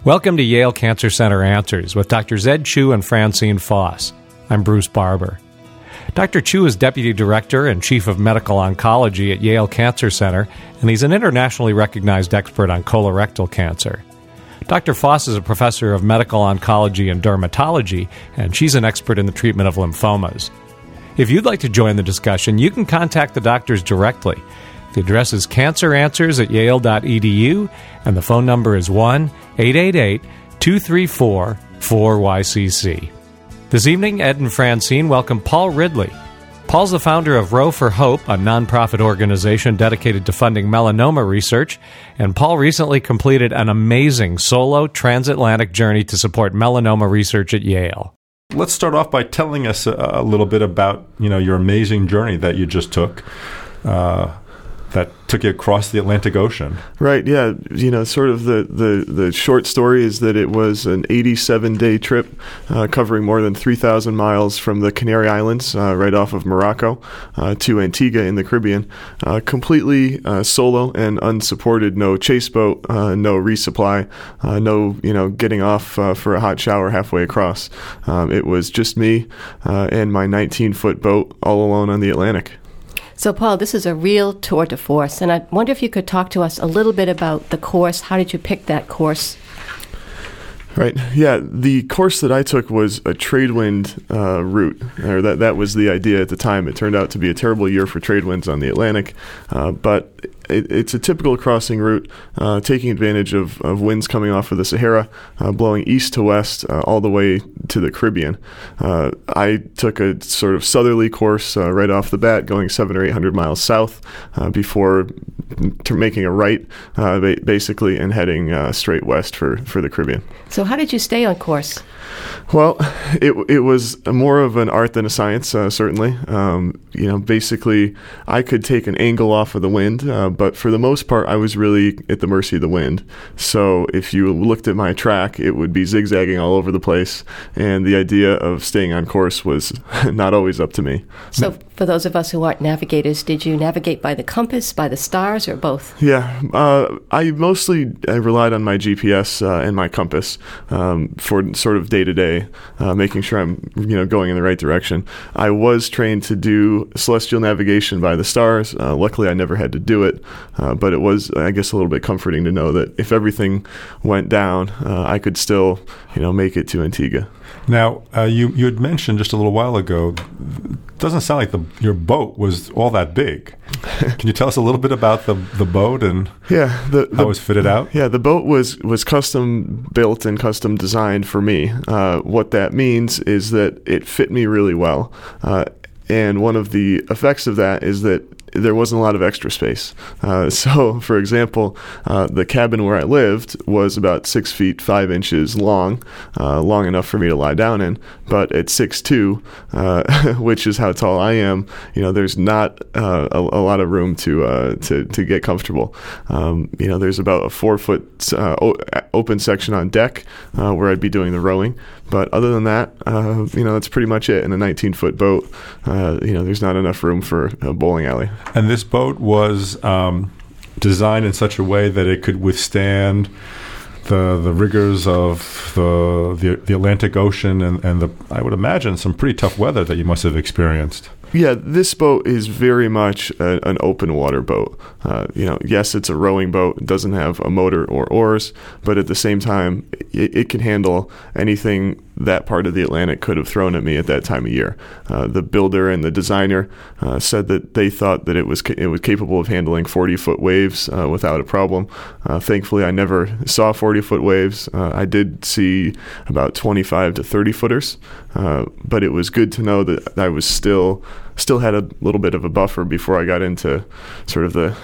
Welcome to Yale Cancer Center Answers with Dr. Zed Chu and Francine Foss. I'm Bruce Barber. Dr. Chu is Deputy Director and Chief of Medical Oncology at Yale Cancer Center, and he's an internationally recognized expert on colorectal cancer. Dr. Foss is a professor of medical oncology and dermatology, and she's an expert in the treatment of lymphomas. If you'd like to join the discussion, you can contact the doctors directly. The address is canceranswers@yale.edu, and the phone number is 1-888-234-4YCC. This evening, Ed and Francine welcome Paul Ridley. Paul's the founder of Row for Hope, a nonprofit organization dedicated to funding melanoma research, and Paul recently completed an amazing solo transatlantic journey to support melanoma research at Yale. Let's start off by telling us a little bit about, your amazing journey that you just took. That took you across the Atlantic Ocean. Right, yeah. Sort of the short story is that it was an 87-day trip covering more than 3,000 miles from the Canary Islands, right off of Morocco, to Antigua in the Caribbean. Completely solo and unsupported, no chase boat, no resupply, no, getting off for a hot shower halfway across. It was just me and my 19-foot boat all alone on the Atlantic. So, Paul, this is a real tour de force, and I wonder if you could talk to us a little bit about the course. How did you pick that course? Right. Yeah, the course that I took was a tradewind route, or that was the idea at the time. It turned out to be a terrible year for trade winds on the Atlantic, but it's a typical crossing route, taking advantage of winds coming off of the Sahara, blowing east to west all the way to the Caribbean. I took a sort of southerly course right off the bat, going 700 or 800 miles south before making a right, basically, and heading straight west for the Caribbean. So how did you stay on course? Well, it was more of an art than a science, certainly. Basically, I could take an angle off of the wind, but for the most part, I was really at the mercy of the wind. So if you looked at my track, it would be zigzagging all over the place, and the idea of staying on course was not always up to me. So for those of us who aren't navigators, did you navigate by the compass, by the stars, or both? Yeah, I relied on my GPS and my compass for sort of day-to-day, making sure I'm going in the right direction. I was trained to do celestial navigation by the stars. Luckily, I never had to do it, but it was, I guess, a little bit comforting to know that if everything went down, I could still, make it to Antigua. Now, you had mentioned just a little while ago, it doesn't sound like your boat was all that big. Can you tell us a little bit about the boat and how it was fitted out? Yeah, the boat was custom built and custom designed for me. What that means is that it fit me really well. And one of the effects of that is that there wasn't a lot of extra space. So, for example, the cabin where I lived was about 6 feet 5 inches long enough for me to lie down in. But at 6'2", which is how tall I am, there's not a lot of room to get comfortable. There's about a 4-foot open section on deck where I'd be doing the rowing. But other than that, that's pretty much it. In a 19-foot boat, there's not enough room for a bowling alley. And this boat was designed in such a way that it could withstand the rigors of the Atlantic Ocean and I would imagine some pretty tough weather that you must have experienced. Yeah, this boat is very much an open water boat. Yes, it's a rowing boat. It doesn't have a motor or oars, but at the same time, it can handle anything that part of the Atlantic could have thrown at me at that time of year. The builder and the designer said that they thought that it was capable of handling 40-foot waves without a problem. Thankfully, I never saw 40-foot waves. I did see about 25 to 30-footers, but it was good to know that I was still had a little bit of a buffer before I got into sort of the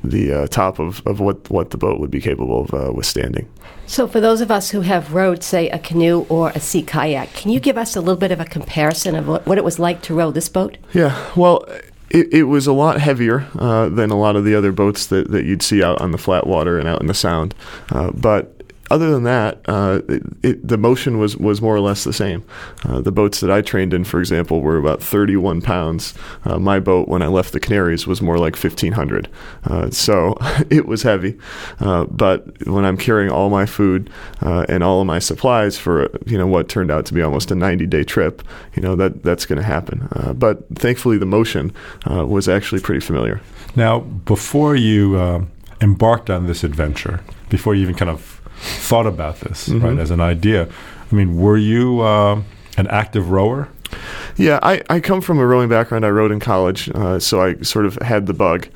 top of what the boat would be capable of withstanding. So for those of us who have rowed, say, a canoe or a sea kayak, can you give us a little bit of a comparison of what it was like to row this boat? Yeah, well, it was a lot heavier than a lot of the other boats that you'd see out on the flat water and out in the Sound. But other than that, the motion was more or less the same. The boats that I trained in, for example, were about 31 pounds. My boat, when I left the Canaries, was more like 1,500. So it was heavy. But when I'm carrying all my food and all of my supplies for what turned out to be almost a 90-day trip, that's going to happen. But thankfully, the motion was actually pretty familiar. Now, before you embarked on this adventure, before you even kind of thought about this, right, as an idea, I mean, were you an active rower? Yeah, I come from a rowing background. I rowed in college, so I sort of had the bug.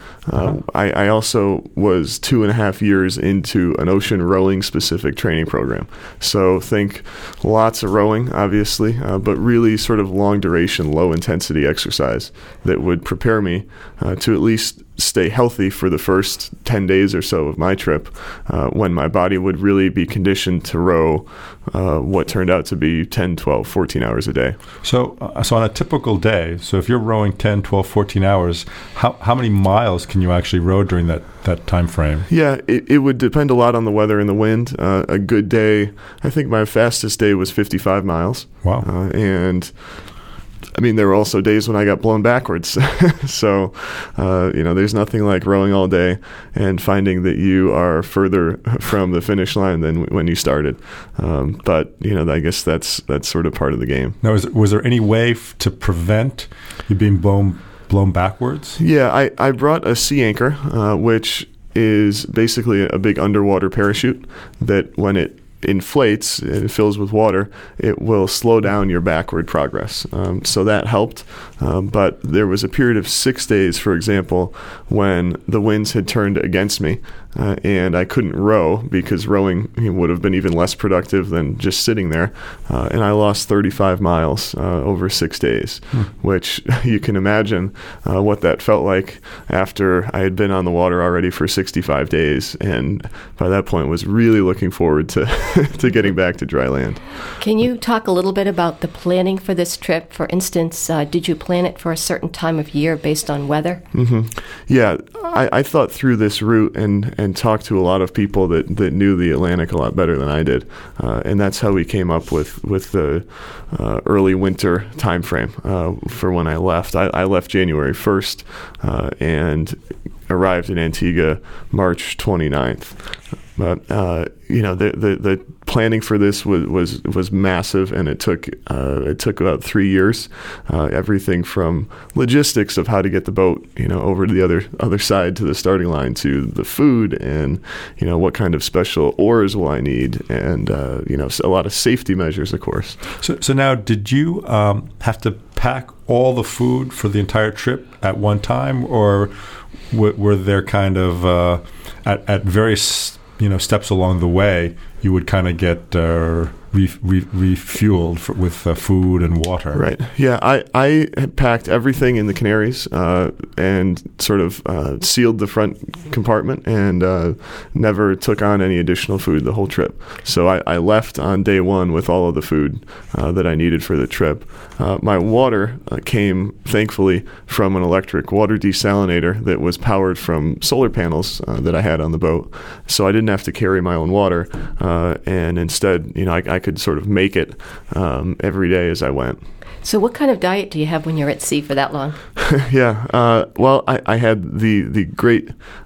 I also was 2.5 years into an ocean rowing specific training program. So think lots of rowing, obviously, but really sort of long duration, low intensity exercise that would prepare me to at least stay healthy for the first 10 days or so of my trip, when my body would really be conditioned to row what turned out to be 10, 12, 14 hours a day. So on a typical day, so if you're rowing 10, 12, 14 hours, how many miles can you actually row during that time frame? Yeah, it would depend a lot on the weather and the wind. A good day, I think my fastest day was 55 miles. Wow. And I mean, there were also days when I got blown backwards. So, there's nothing like rowing all day and finding that you are further from the finish line than when you started. But I guess that's sort of part of the game. Now, was there any way to prevent you being blown backwards? Yeah, I brought a sea anchor, which is basically a big underwater parachute that when it inflates and it fills with water, it will slow down your backward progress. So that helped. But there was a period of 6 days, for example, when the winds had turned against me and I couldn't row because rowing would have been even less productive than just sitting there. And I lost 35 miles over 6 days, which you can imagine what that felt like after I had been on the water already for 65 days. And by that point was really looking forward to getting back to dry land. Can you talk a little bit about the planning for this trip? For instance, did you plan it for a certain time of year based on weather? Mm-hmm. Yeah, I thought through this route and talked to a lot of people that knew the Atlantic a lot better than I did. And that's how we came up with the early winter time frame for when I left. I left January 1st and arrived in Antigua March 29th. But the planning for this was massive, and it took about 3 years. Everything from logistics of how to get the boat over to the other side to the starting line, to the food, and what kind of special oars will I need, and a lot of safety measures, of course. So now, did you have to pack all the food for the entire trip at one time, or were there kind of at various steps along the way, you would kind of get refueled with food and water? Right. Yeah, I had packed everything in the Canaries and sort of sealed the front compartment and never took on any additional food the whole trip. So I left on day one with all of the food that I needed for the trip. My water came, thankfully, from an electric water desalinator that was powered from solar panels that I had on the boat. So I didn't have to carry my own water, and instead, I could sort of make it every day as I went. So what kind of diet do you have when you're at sea for that long? Yeah, well, I had the great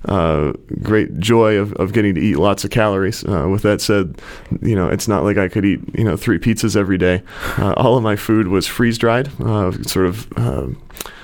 joy of getting to eat lots of calories. With that said, it's not like I could eat 3 pizzas every day. All of my food was freeze dried, sort of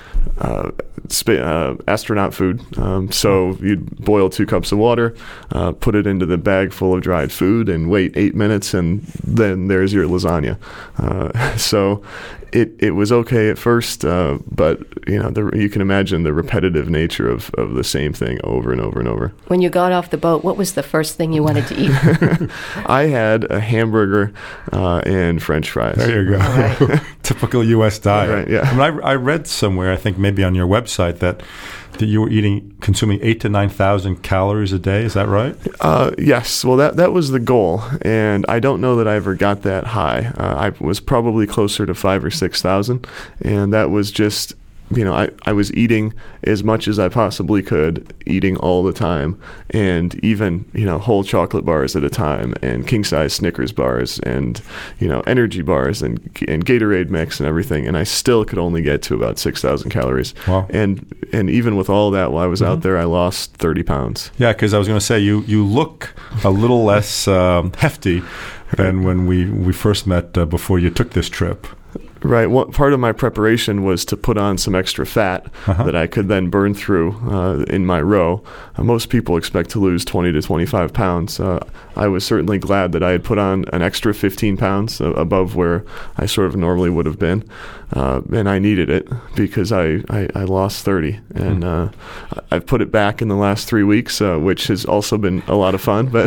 astronaut food. So you'd boil 2 cups of water, put it into the bag full of dried food, and wait 8 minutes, and then there's your lasagna. So it was okay at first, but you can imagine the repetitive nature of the same thing over and over and over. When you got off the boat, what was the first thing you wanted to eat? I had a hamburger and French fries. There you go. Right. Typical U.S. diet. Right, yeah. I read somewhere, I think maybe on your website, that you were consuming 8,000 to 9,000 calories a day. Is that right? Yes. Well, that was the goal, and I don't know that I ever got that high. I was probably closer to 5,000 or 6,000, and that was just I was eating as much as I possibly could, eating all the time, and even, whole chocolate bars at a time, and king-size Snickers bars, and, energy bars, and Gatorade mix and everything, and I still could only get to about 6,000 calories. Wow. And even with all that, while I was out there, I lost 30 pounds. Yeah, because I was going to say, you look a little less hefty than when we first met before you took this trip. Right. Well, part of my preparation was to put on some extra fat that I could then burn through in my row. Most people expect to lose 20 to 25 pounds. I was certainly glad that I had put on an extra 15 pounds above where I sort of normally would have been. And I needed it because I lost 30. And I've put it back in the last 3 weeks, which has also been a lot of fun. But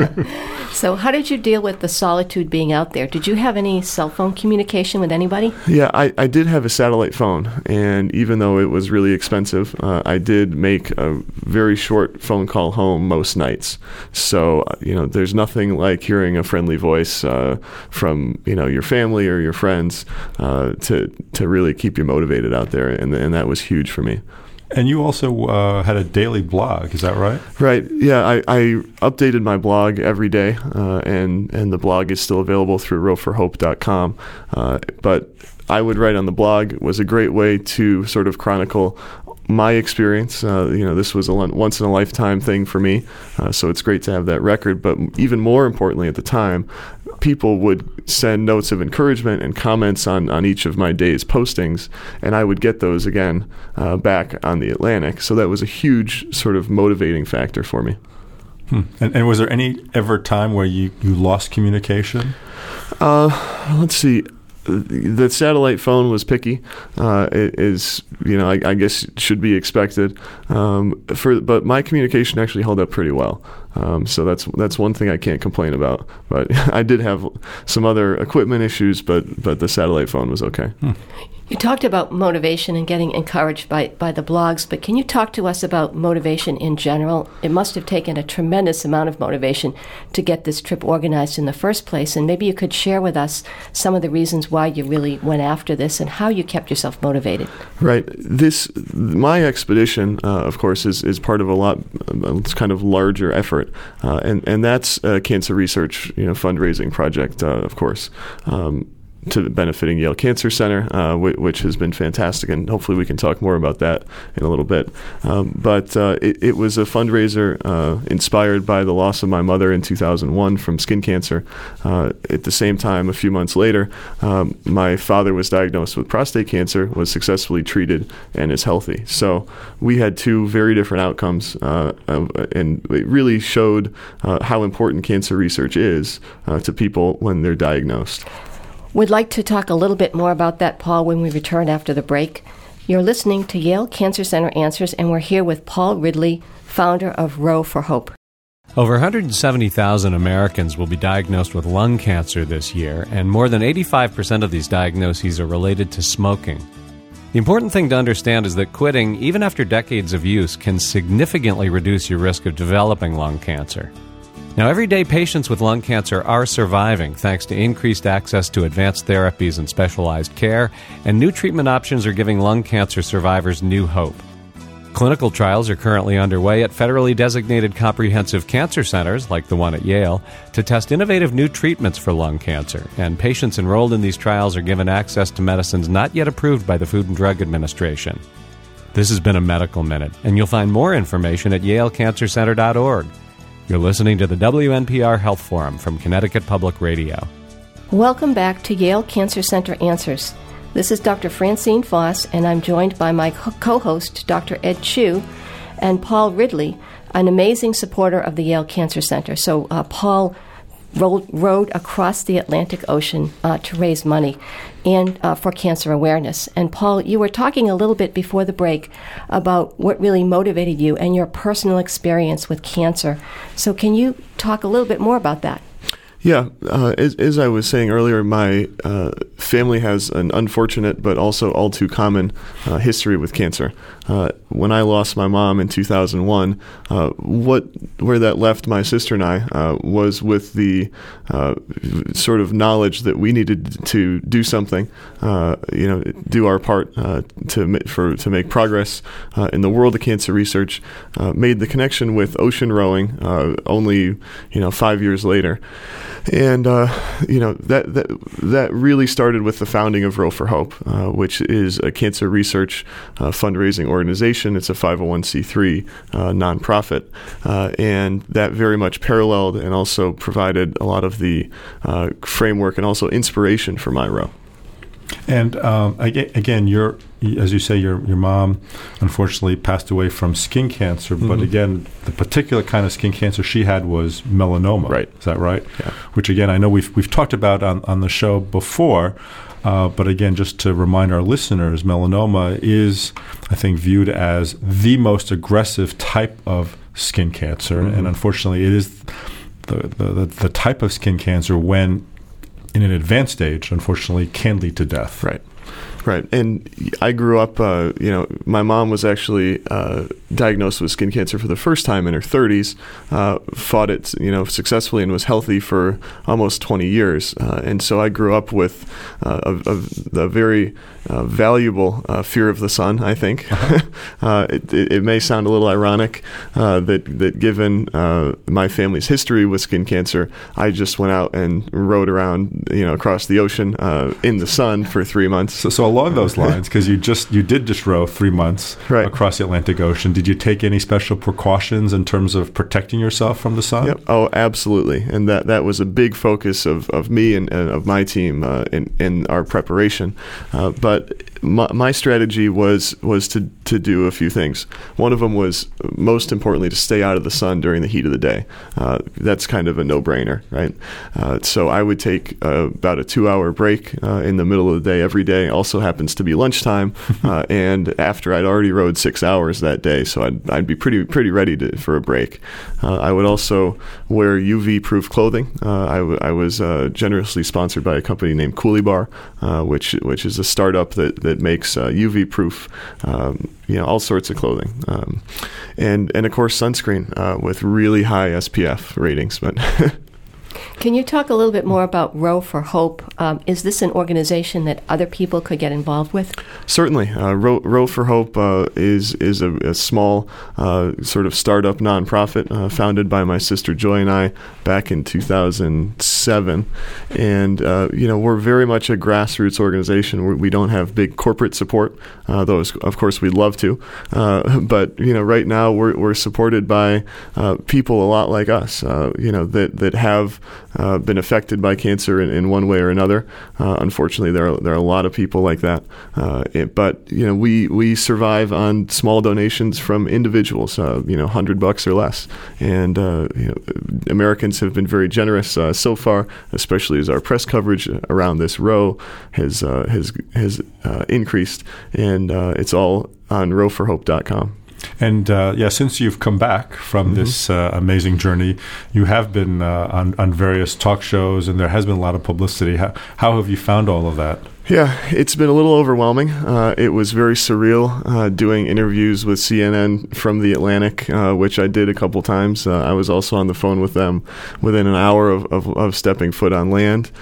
So how did you deal with the solitude being out there? Did you have any cell phone communication with anybody? Yeah, I did have a satellite phone, and even though it was really expensive, I did make a very short phone call home most nights. So, there's nothing like hearing a friendly voice from, your family or your friends to really keep you motivated out there, and that was huge for me. And you also had a daily blog, is that right? Right. Yeah, I updated my blog every day, and the blog is still available through rowforhope.com. But I would write on the blog. It was a great way to sort of chronicle my experience. This was a once-in-a-lifetime thing for me, so it's great to have that record. But even more importantly at the time, people would send notes of encouragement and comments on each of my day's postings, and I would get those again back on the Atlantic. So that was a huge sort of motivating factor for me. And was there any ever time where you lost communication? Let's see. The satellite phone was picky. It is, I guess should be expected. But my communication actually held up pretty well. So that's one thing I can't complain about. But I did have some other equipment issues, but the satellite phone was okay. You talked about motivation and getting encouraged by the blogs, but can you talk to us about motivation in general? It must have taken a tremendous amount of motivation to get this trip organized in the first place, and maybe you could share with us some of the reasons why you really went after this and how you kept yourself motivated. Right. My expedition, of course, is part of a kind of larger effort, and that's a cancer research fundraising project, of course. To benefiting Yale Cancer Center, which has been fantastic, and hopefully we can talk more about that in a little bit. But it was a fundraiser inspired by the loss of my mother in 2001 from skin cancer. At the same time, a few months later, my father was diagnosed with prostate cancer, was successfully treated, and is healthy. So we had two very different outcomes, and it really showed how important cancer research is to people when they're diagnosed. We'd like to talk a little bit more about that, Paul, when we return after the break. You're listening to Yale Cancer Center Answers, and we're here with Paul Ridley, founder of Row for Hope. Over 170,000 Americans will be diagnosed with lung cancer this year, and more than 85% of these diagnoses are related to smoking. The important thing to understand is that quitting, even after decades of use, can significantly reduce your risk of developing lung cancer. Now, every day patients with lung cancer are surviving thanks to increased access to advanced therapies and specialized care, and new treatment options are giving lung cancer survivors new hope. Clinical trials are currently underway at federally designated comprehensive cancer centers, like the one at Yale, to test innovative new treatments for lung cancer, and patients enrolled in these trials are given access to medicines not yet approved by the Food and Drug Administration. This has been a Medical Minute, and you'll find more information at yalecancercenter.org. You're listening to the WNPR Health Forum from Connecticut Public Radio. Welcome back to Yale Cancer Center Answers. This is Dr. Francine Foss, and I'm joined by my co-host, Dr. Ed Chu, and Paul Ridley, an amazing supporter of the Yale Cancer Center. So Paul rowed across the Atlantic Ocean to raise money and for cancer awareness. And Paul, you were talking a little bit before the break about what really motivated you and your personal experience with cancer. So can you talk a little bit more about that? Yeah, as I was saying earlier, my family has an unfortunate but also all too common history with cancer. When I lost my mom in 2001, where that left my sister and I was with the sort of knowledge that we needed to do something, do our part to make progress in the world of cancer research. Made the connection with ocean rowing only 5 years later, and that really started with the founding of Row for Hope, which is a cancer research fundraising organization. It's a 501c3 nonprofit, and that very much paralleled and also provided a lot of the framework and also inspiration for my row. And again, as you say, your mom unfortunately passed away from skin cancer. Mm-hmm. But again, the particular kind of skin cancer she had was melanoma. Right? Is that right? Yeah. Which again, I know we've talked about on the show before. But again, just to remind our listeners, melanoma is, I think, viewed as the most aggressive type of skin cancer, mm-hmm. and unfortunately, it is the type of skin cancer when in an advanced stage, unfortunately, can lead to death. Right. And I grew up, my mom was actually diagnosed with skin cancer for the first time in her 30s, fought it, successfully and was healthy for almost 20 years. And so I grew up with a very valuable fear of the sun, I think. It may sound a little ironic that given my family's history with skin cancer, I just went out and rode around, across the ocean in the sun for 3 months. So along those lines, because you did just row 3 months across the Atlantic Ocean, did you take any special precautions in terms of protecting yourself from the sun? Yep. Oh, absolutely. And that was a big focus of me and of my team in our preparation. But my strategy was to do a few things. One of them was, most importantly, to stay out of the sun during the heat of the day. That's kind of a no-brainer, right? So I would take about a 2-hour break in the middle of the day every day. Also happens to be lunchtime, and after I'd already rowed 6 hours that day, so I'd be pretty ready for a break. I would also wear UV-proof clothing. I was generously sponsored by a company named Coolie Bar, which is a startup that makes UV-proof, all sorts of clothing, and of course sunscreen with really high SPF ratings. But can you talk a little bit more about Row for Hope? Is this an organization that other people could get involved with? Certainly. Row for Hope is a small sort of startup nonprofit founded by my sister Joy and I back in 2007. And, we're very much a grassroots organization. We don't have big corporate support, though, of course, we'd love to. But, right now we're supported by people a lot like us, that have been affected by cancer in one way or another. Unfortunately, there are a lot of people like that. But we survive on small donations from individuals, $100 or less. And Americans have been very generous so far, especially as our press coverage around this row has increased, and it's all on rowforhope.com. And since you've come back from mm-hmm. this amazing journey, you have been on various talk shows, and there has been a lot of publicity. How have you found all of that? Yeah, it's been a little overwhelming. It was very surreal doing interviews with CNN from the Atlantic, which I did a couple times. I was also on the phone with them within an hour of stepping foot on land.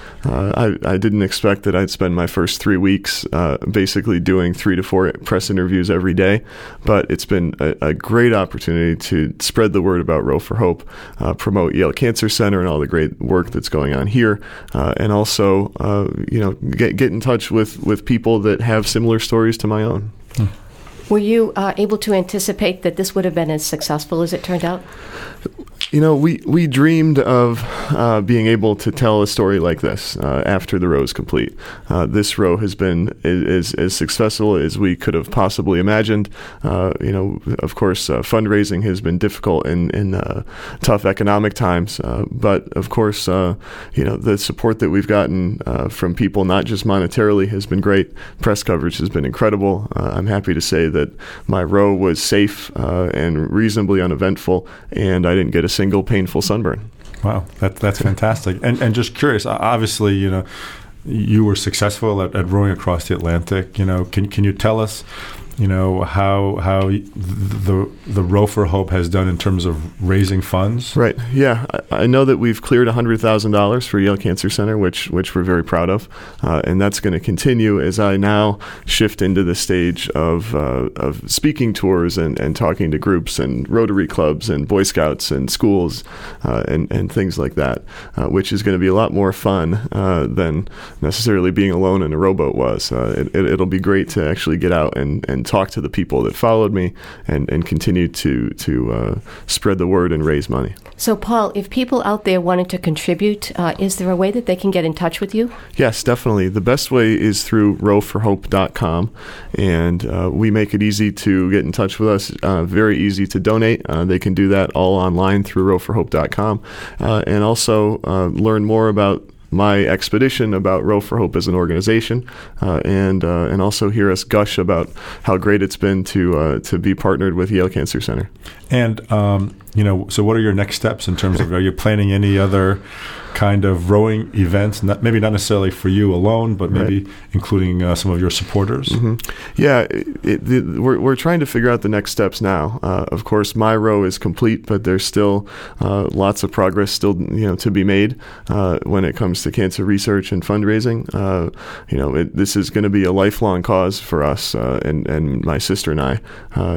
I didn't expect that I'd spend my first 3 weeks basically doing 3 to 4 press interviews every day, but it's been a great opportunity to spread the word about Row for Hope, promote Yale Cancer Center and all the great work that's going on here, and also get in touch with people that have similar stories to my own. Were you able to anticipate that this would have been as successful as it turned out? We dreamed of being able to tell a story like this after the row is complete. This row has been as successful as we could have possibly imagined. Of course, fundraising has been difficult in tough economic times, but of course, the support that we've gotten from people, not just monetarily, has been great. Press coverage has been incredible. I'm happy to say that my row was safe and reasonably uneventful, and I didn't get a single painful sunburn. Wow, that's fantastic. And just curious, obviously, you were successful at rowing across the Atlantic. Can you tell us, how the Row for Hope has done in terms of raising funds? Right. Yeah. I know that we've cleared $100,000 for Yale Cancer Center, which we're very proud of, and that's going to continue as I now shift into the stage of speaking tours and talking to groups and Rotary clubs and Boy Scouts and schools and things like that, which is going to be a lot more fun than necessarily being alone in a rowboat was. It'll be great to actually get out and talk to the people that followed me and continue to spread the word and raise money. So, Paul, if people out there wanted to contribute, is there a way that they can get in touch with you? Yes, definitely. The best way is through rowforhope.com, and we make it easy to get in touch with us, very easy to donate. They can do that all online through rowforhope.com, and also learn more about my expedition, about Row for Hope as an organization, and also hear us gush about how great it's been to be partnered with Yale Cancer Center. And so what are your next steps in terms of, are you planning any other kind of rowing events? Maybe not necessarily for you alone, but maybe including some of your supporters. Mm-hmm. Yeah, we're trying to figure out the next steps now. Of course, my row is complete, but there's still lots of progress still to be made when it comes to cancer research and fundraising. This is going to be a lifelong cause for us and my sister and I.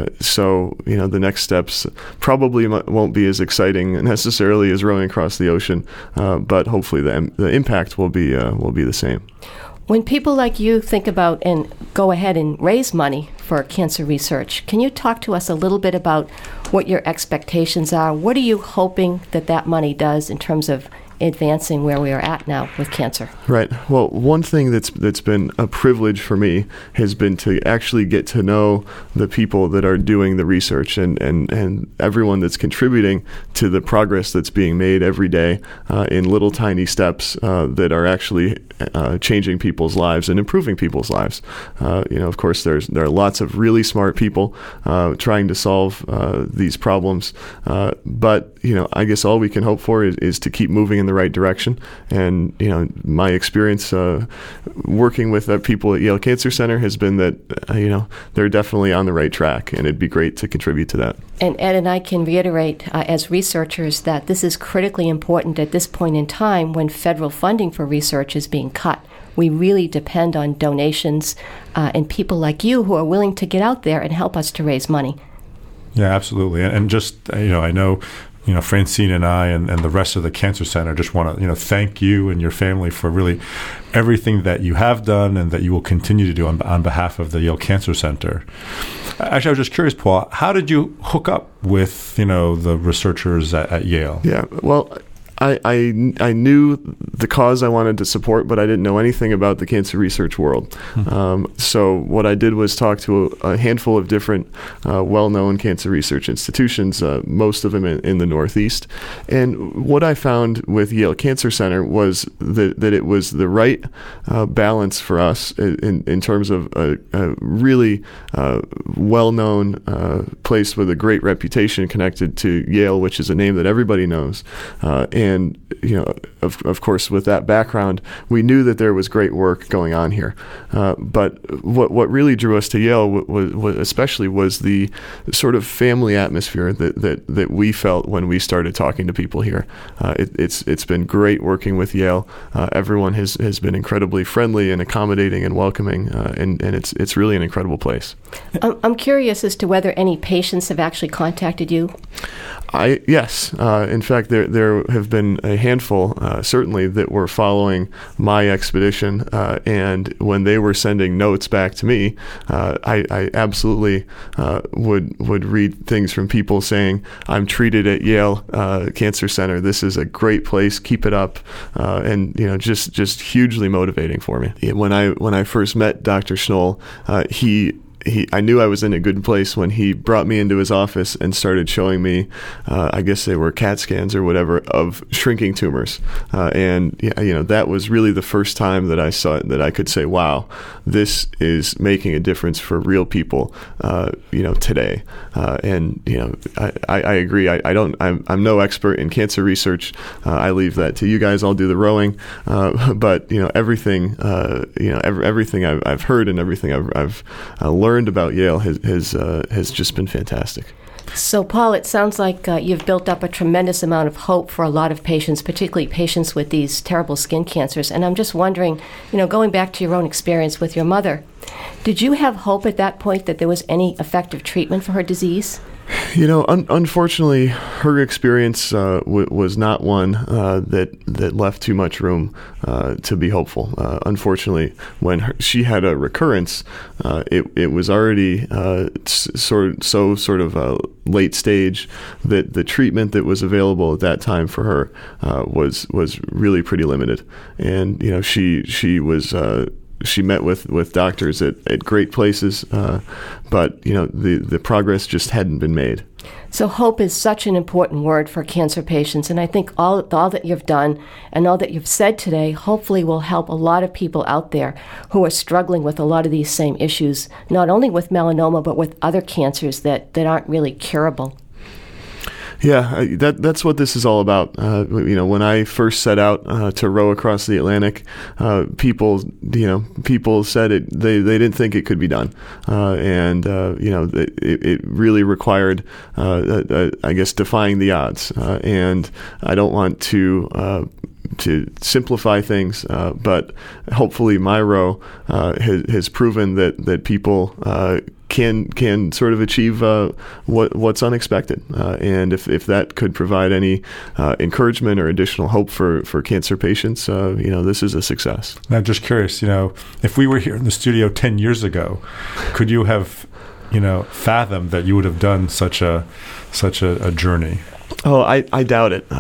So the next steps probably won't be as exciting necessarily as rowing across the ocean, but hopefully the impact will be the same. When people like you think about and go ahead and raise money for cancer research, can you talk to us a little bit about what your expectations are? What are you hoping that money does in terms of advancing where we are at now with cancer? Right. Well, one thing that's been a privilege for me has been to actually get to know the people that are doing the research and everyone that's contributing to the progress that's being made every day in little tiny steps that are actually changing people's lives and improving people's lives. Of course, there are lots of really smart people trying to solve these problems, but I guess all we can hope for is to keep moving in the right direction. And my experience working with people at Yale Cancer Center has been that they're definitely on the right track, and it'd be great to contribute to that. And Ed and I can reiterate as researchers that this is critically important at this point in time when federal funding for research is being cut. We really depend on donations and people like you who are willing to get out there and help us to raise money. Yeah, absolutely. And just, I know, Francine and I and the rest of the Cancer Center just want to, thank you and your family for really everything that you have done and that you will continue to do on behalf of the Yale Cancer Center. Actually, I was just curious, Paul, how did you hook up with, the researchers at Yale? Yeah, well, I knew the cause I wanted to support, but I didn't know anything about the cancer research world. So what I did was talk to a handful of different well-known cancer research institutions, most of them in the Northeast. And what I found with Yale Cancer Center was that it was the right balance for us in terms of a really well-known place with a great reputation connected to Yale, which is a name that everybody knows. And of course, with that background, we knew that there was great work going on here. But what really drew us to Yale was the sort of family atmosphere that we felt when we started talking to people here. It's been great working with Yale. Everyone has been incredibly friendly and accommodating and welcoming, and it's really an incredible place. I'm curious as to whether any patients have actually contacted you. Yes. In fact, there have been a handful, certainly, that were following my expedition, and when they were sending notes back to me, I absolutely would read things from people saying, "I'm treated at Yale Cancer Center. This is a great place. Keep it up," and just hugely motivating for me. When I first met Dr. Schnoll, he I knew I was in a good place when he brought me into his office and started showing me, I guess they were CAT scans or whatever, of shrinking tumors. And that was really the first time that I saw it, that I could say, wow, this is making a difference for real people, today. And I agree. I'm no expert in cancer research. I leave that to you guys. I'll do the rowing. But everything I've heard and everything I've learned about Yale has just been fantastic. So, Paul, it sounds like you've built up a tremendous amount of hope for a lot of patients, particularly patients with these terrible skin cancers. And I'm just wondering, going back to your own experience with your mother, did you have hope at that point that there was any effective treatment for her disease? Unfortunately, her experience was not one that left too much room to be hopeful. Unfortunately, when she had a recurrence, it was already sort of late stage that the treatment that was available at that time for her was really pretty limited, and she met with doctors at great places, but the progress just hadn't been made. So hope is such an important word for cancer patients, and I think all that you've done and all that you've said today hopefully will help a lot of people out there who are struggling with a lot of these same issues, not only with melanoma but with other cancers that aren't really curable. Yeah, that's what this is all about. When I first set out to row across the Atlantic, people said they didn't think it could be done, and it really required, I guess, defying the odds. And I don't want to simplify things, but hopefully my row has proven that people can sort of achieve what's unexpected, and if that could provide any encouragement or additional hope for cancer patients, this is a success. Now, just curious, if we were here in the studio 10 years ago, could you have, fathomed that you would have done such a journey? Oh, I doubt it.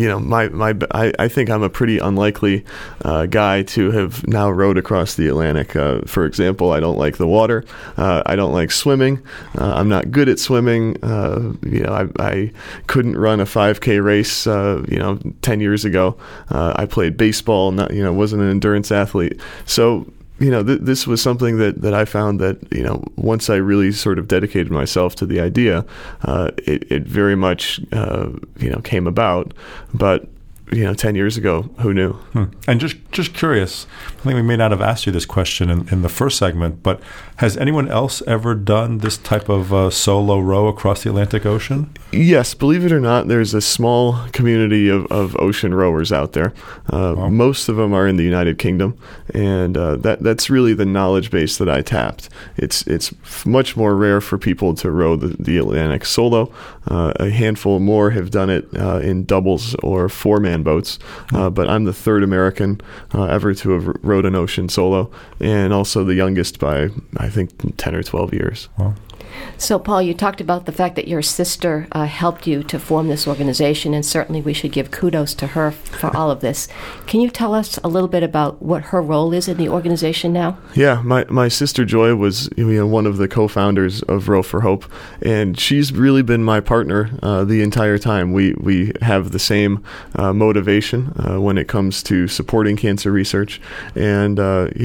I think I'm a pretty unlikely guy to have now rowed across the Atlantic. For example, I don't like the water. I don't like swimming. I'm not good at swimming. I couldn't run a 5K race. 10 years ago, I played baseball. Wasn't an endurance athlete. So. This was something that I found that, once I really sort of dedicated myself to the idea, it very much, came about. But, 10 years ago, who knew? And just curious, I think we may not have asked you this question in the first segment, but has anyone else ever done this type of solo row across the Atlantic Ocean? Yes, believe it or not, there's a small community of ocean rowers out there. Wow. Most of them are in the United Kingdom, and that's really the knowledge base that I tapped. It's much more rare for people to row the Atlantic solo. A handful more have done it in doubles or four-man boats, but I'm the third American ever to have rowed an ocean solo, and also the youngest by, I think, 10 or 12 years. Wow. So, Paul, you talked about the fact that your sister helped you to form this organization, and certainly we should give kudos to her for all of this. Can you tell us a little bit about what her role is in the organization now? Yeah, my sister Joy was one of the co-founders of Row for Hope, and she's really been my partner the entire time. We have the same motivation when it comes to supporting cancer research, and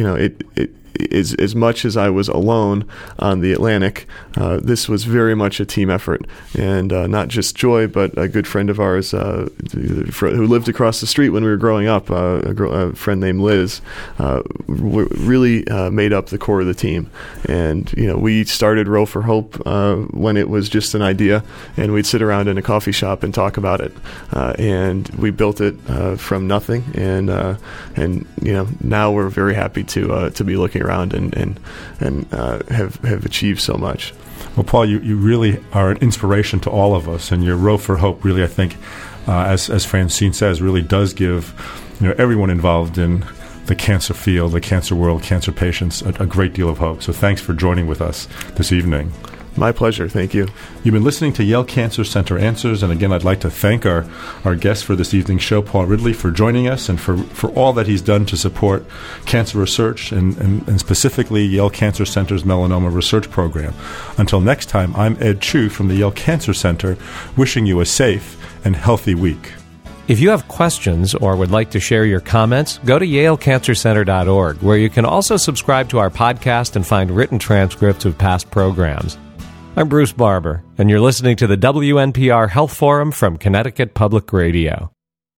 as much as I was alone on the Atlantic, this was very much a team effort. And not just Joy, but a good friend of ours who lived across the street when we were growing up, a friend named Liz, really made up the core of the team. And, we started Row for Hope when it was just an idea, and we'd sit around in a coffee shop and talk about it. And we built it from nothing, and now we're very happy to be looking around and have achieved so much. Well, Paul, you really are an inspiration to all of us, and your Row for Hope really, I think, as Francine says, really does give everyone involved in the cancer field, the cancer world, cancer patients, a great deal of hope. So thanks for joining with us this evening. My pleasure. Thank you. You've been listening to Yale Cancer Center Answers, and again, I'd like to thank our guest for this evening's show, Paul Ridley, for joining us and for all that he's done to support cancer research and specifically Yale Cancer Center's melanoma research program. Until next time, I'm Ed Chu from the Yale Cancer Center, wishing you a safe and healthy week. If you have questions or would like to share your comments, go to yalecancercenter.org, where you can also subscribe to our podcast and find written transcripts of past programs. I'm Bruce Barber, and you're listening to the WNPR Health Forum from Connecticut Public Radio.